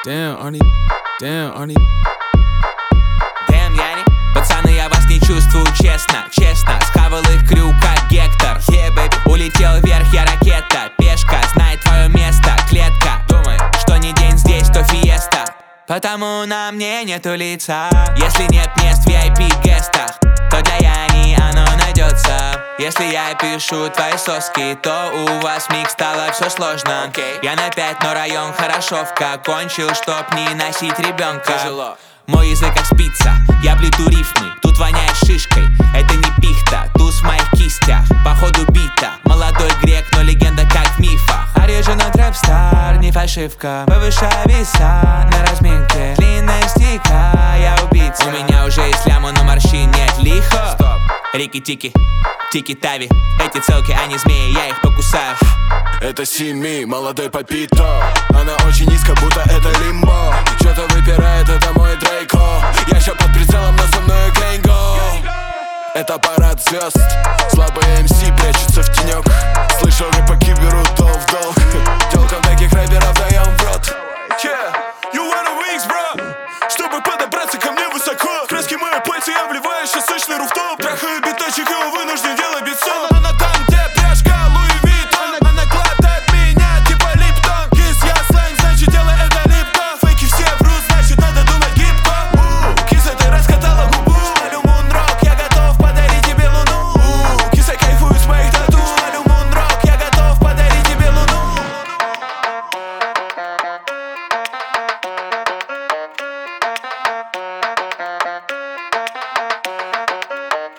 Damn, Arnie. Damn, Arnie. Damn, Яни. Пацаны, я вас не чувствую, честно, честно. Схавал их крю, как Гектор. Yeah, baby. Улетел вверх, я ракета. Пешка, знает твое место. Клетка, думай, что не день здесь, то фиеста. Потому на мне нету лица. Если нет мест в VIP-гестах, то для Яни оно найдется. Если я пишу твои соски, то у вас миг стало все сложно. Я на 5, но район хорошовка. Кончил, чтоб не носить ребенка. Тяжело. Мой язык как спица, я плету рифмы. Тут воняет шишкой, это не пихта. Туз в моих кистях, походу бита. Молодой грек, но легенда как в мифах. Оригинал трэп-стар, не фальшивка. Повышаю веса на разминке. Длинная стика, я убийца. У меня уже есть ляма, но морщин нет. Лихо. Стоп. Рики-тики, тики-тави. Эти целки, они змеи, я их покусаю. Это Сими, молодой Папито. Она очень низко, будто